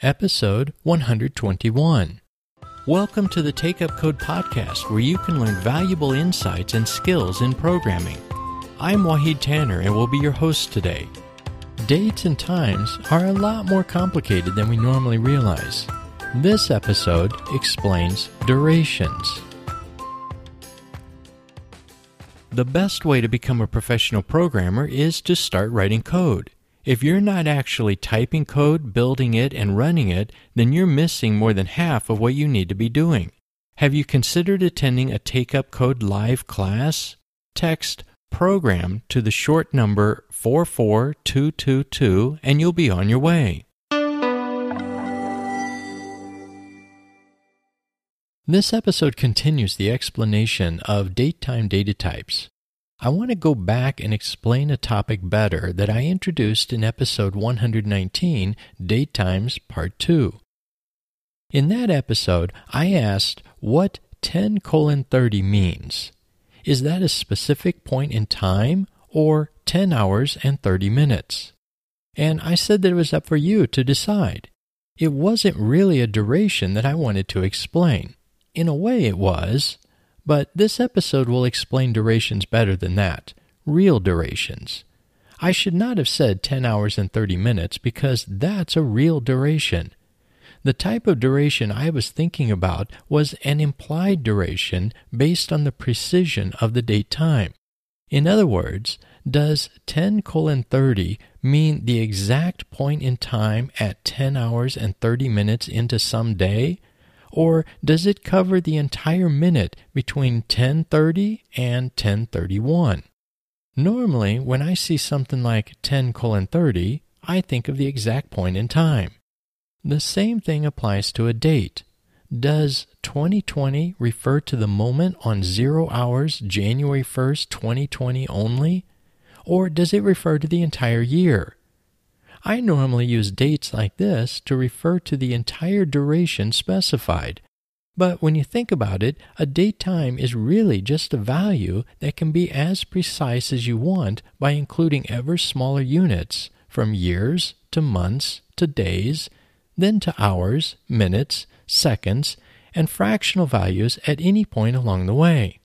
Episode 121. Welcome to the Take Up Code podcast, where you can learn valuable insights and skills in programming. I'm Wahid Tanner and will be your host today. Dates and times are a lot more complicated than we normally realize. This episode explains durations. The best way to become a professional programmer is to start writing code. If you're not actually typing code, building it, and running it, then you're missing more than half of what you need to be doing. Have you considered attending a Take Up Code live class? Text program to the short number 44222 and you'll be on your way. This episode continues the explanation of date-time data types. I want to go back and explain a topic better that I introduced in episode 119, Date Times Part 2. In that episode, I asked what 10:30 means. Is that a specific point in time or 10 hours and 30 minutes? And I said that it was up for you to decide. It wasn't really a duration that I wanted to explain. In a way it was. But this episode will explain durations better than that, real durations. I should not have said 10 hours and 30 minutes because that's a real duration. The type of duration I was thinking about was an implied duration based on the precision of the date time. In other words, does 10:30 mean the exact point in time at 10 hours and 30 minutes into some day? Or does it cover the entire minute between 10:30 and 10:31? Normally, when I see something like 10:30, I think of the exact point in time. The same thing applies to a date. Does 2020 refer to the moment on 0 hours, January 1st, 2020 only? Or does it refer to the entire year? I normally use dates like this to refer to the entire duration specified. But when you think about it, a date time is really just a value that can be as precise as you want by including ever smaller units, from years to months to days, then to hours, minutes, seconds, and fractional values at any point along the way.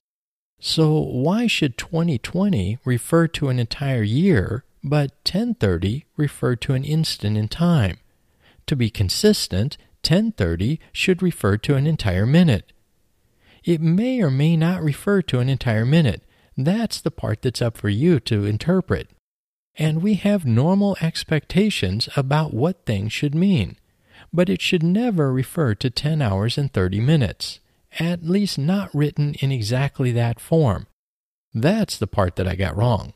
So why should 2020 refer to an entire year, but 10:30 referred to an instant in time? To be consistent, 10:30 should refer to an entire minute. It may or may not refer to an entire minute. That's the part that's up for you to interpret. And we have normal expectations about what things should mean. But it should never refer to 10 hours and 30 minutes, at least not written in exactly that form. That's the part that I got wrong.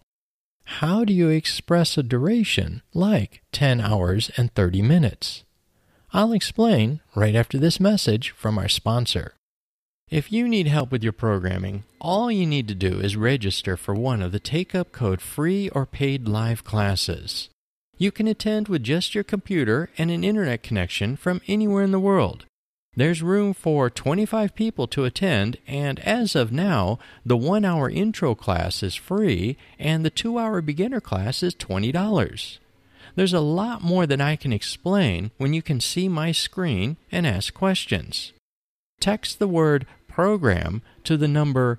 How do you express a duration like 10 hours and 30 minutes? I'll explain right after this message from our sponsor. If you need help with your programming, all you need to do is register for one of the Take Up Code free or paid live classes. You can attend with just your computer and an internet connection from anywhere in the world. There's room for 25 people to attend, and as of now, the 1-hour intro class is free, and the 2-hour beginner class is $20. There's a lot more that I can explain when you can see my screen and ask questions. Text the word program to the number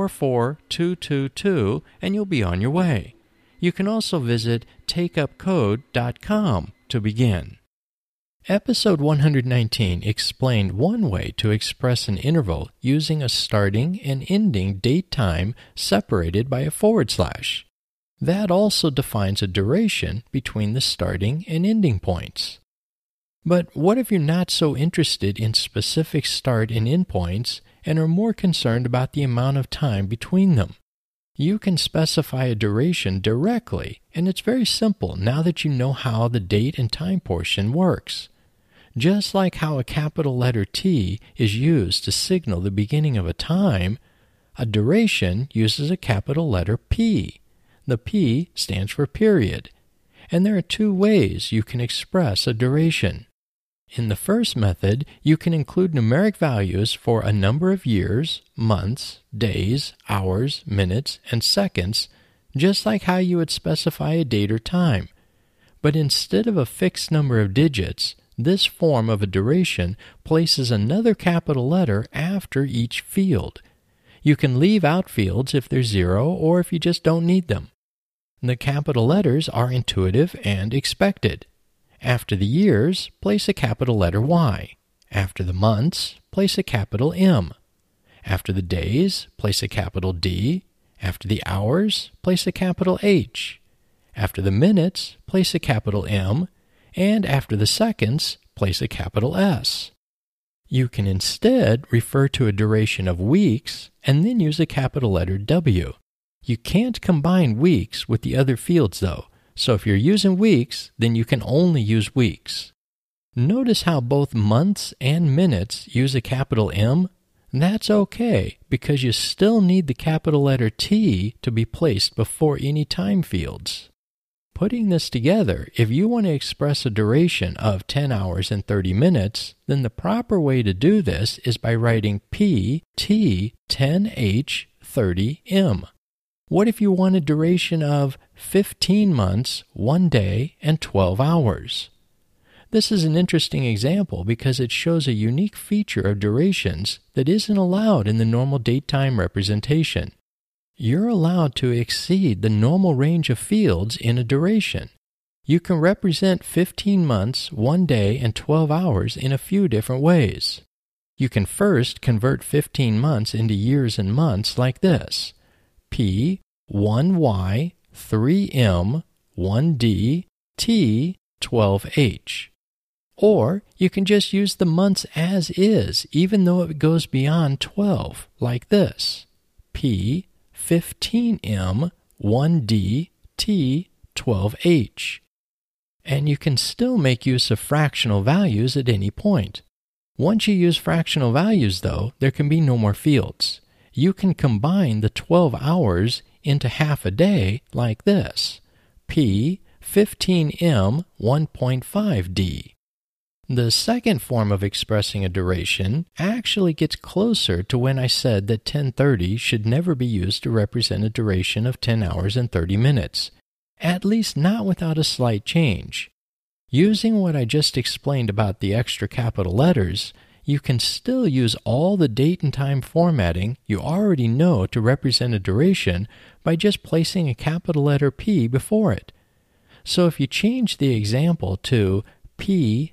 44222, and you'll be on your way. You can also visit takeupcode.com to begin. Episode 119 explained one way to express an interval using a starting and ending date time separated by a /. That also defines a duration between the starting and ending points. But what if you're not so interested in specific start and end points and are more concerned about the amount of time between them? You can specify a duration directly, and it's very simple now that you know how the date and time portion works. Just like how a capital letter T is used to signal the beginning of a time, a duration uses a capital letter P. The P stands for period. And there are two ways you can express a duration. In the first method, you can include numeric values for a number of years, months, days, hours, minutes, and seconds, just like how you would specify a date or time. But instead of a fixed number of digits, this form of a duration places another capital letter after each field. You can leave out fields if they're 0 or if you just don't need them. The capital letters are intuitive and expected. After the years, place a capital letter Y. After the months, place a capital M. After the days, place a capital D. After the hours, place a capital H. After the minutes, place a capital M. And after the seconds, place a capital S. You can instead refer to a duration of weeks and then use a capital letter W. You can't combine weeks with the other fields though, so if you're using weeks, then you can only use weeks. Notice how both months and minutes use a capital M? That's okay, because you still need the capital letter T to be placed before any time fields. Putting this together, if you want to express a duration of 10 hours and 30 minutes, then the proper way to do this is by writing PT 10H 30M. What if you want a duration of 15 months, 1 day, and 12 hours? This is an interesting example because it shows a unique feature of durations that isn't allowed in the normal date-time representation. You're allowed to exceed the normal range of fields in a duration. You can represent 15 months, 1 day, and 12 hours in a few different ways. You can first convert 15 months into years and months like this: P, 1Y, 3M, 1D, T, 12H. Or you can just use the months as is, even though it goes beyond 12, like this: P, 15M, 1D, T, 12H. And you can still make use of fractional values at any point. Once you use fractional values, though, there can be no more fields. You can combine the 12 hours into half a day like this: P, 15M, 1.5D. The second form of expressing a duration actually gets closer to when I said that 1030 should never be used to represent a duration of 10 hours and 30 minutes, at least not without a slight change. Using what I just explained about the extra capital letters, you can still use all the date and time formatting you already know to represent a duration by just placing a capital letter P before it. So if you change the example to PT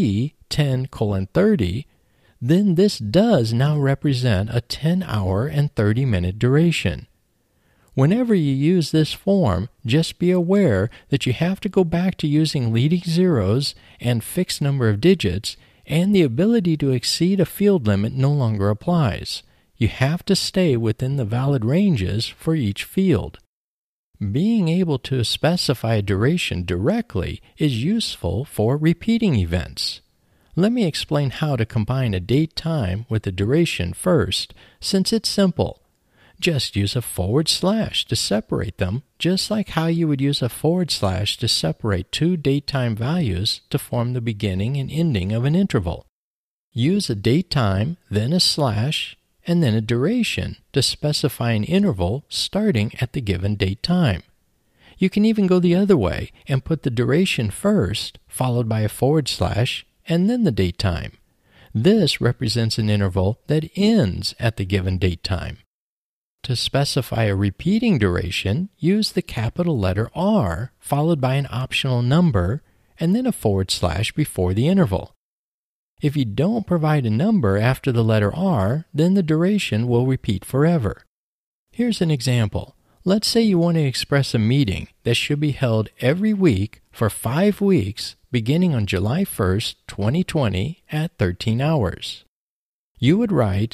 10:30, then this does now represent a 10-hour and 30-minute duration. Whenever you use this form, just be aware that you have to go back to using leading zeros and fixed number of digits, and the ability to exceed a field limit no longer applies. You have to stay within the valid ranges for each field. Being able to specify a duration directly is useful for repeating events. Let me explain how to combine a date time with a duration first, since it's simple. Just use a / to separate them, just like how you would use a / to separate two date-time values to form the beginning and ending of an interval. Use a date time, then a slash, and then a duration to specify an interval starting at the given date time. You can even go the other way and put the duration first, followed by a / and then the date time. This represents an interval that ends at the given date time. To specify a repeating duration, use the capital letter R, followed by an optional number, and then a / before the interval. If you don't provide a number after the letter R, then the duration will repeat forever. Here's an example. Let's say you want to express a meeting that should be held every week for 5 weeks, beginning on July 1st, 2020 at 13 hours. You would write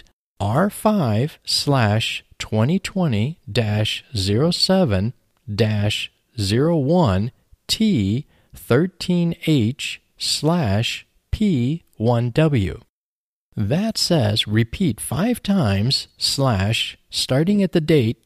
R5/2020-07-01T13H/P1W. That says repeat 5 times / starting at the date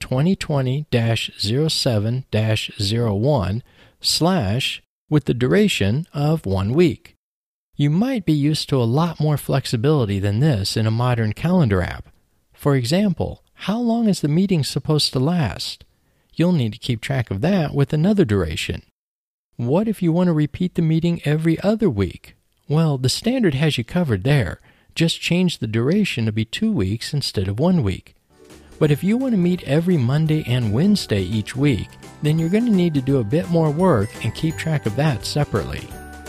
2020-07-01 / with the duration of 1 week. You might be used to a lot more flexibility than this in a modern calendar app. For example, how long is the meeting supposed to last? You'll need to keep track of that with another duration. What if you want to repeat the meeting every other week? Well, the standard has you covered there. Just change the duration to be 2 weeks instead of 1 week. But if you want to meet every Monday and Wednesday each week, then you're going to need to do a bit more work and keep track of that separately.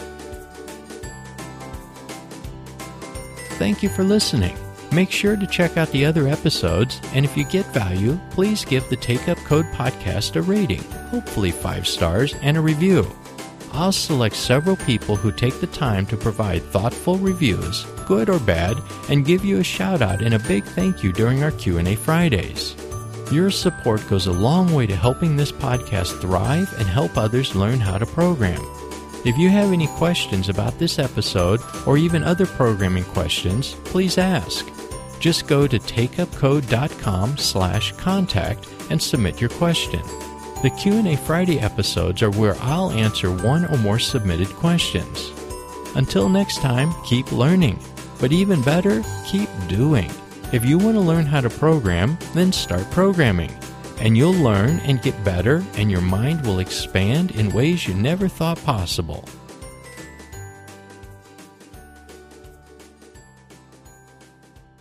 Thank you for listening. Make sure to check out the other episodes, and if you get value, please give the Take Up Code podcast a rating, hopefully 5 stars, and a review. I'll select several people who take the time to provide thoughtful reviews, good or bad, and give you a shout-out and a big thank you during our Q&A Fridays. Your support goes a long way to helping this podcast thrive and help others learn how to program. If you have any questions about this episode or even other programming questions, please ask. Just go to takeupcode.com/contact and submit your question. The Q&A Friday episodes are where I'll answer one or more submitted questions. Until next time, keep learning. But even better, keep doing. If you want to learn how to program, then start programming. And you'll learn and get better, and your mind will expand in ways you never thought possible.